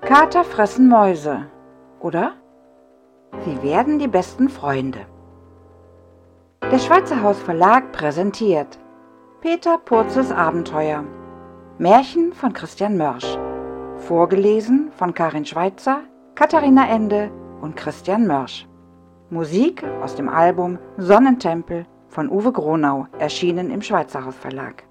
Kater fressen Mäuse oder Sie werden die besten Freunde. Der Schweizer Haus Verlag präsentiert Peter Purzes Abenteuer. Märchen von Christian Mörsch. Vorgelesen von Karin Schweizer, Katharina Ende und Christian Mörsch. Musik aus dem Album Sonnentempel von Uwe Gronau, erschienen im Schweizer Haus Verlag.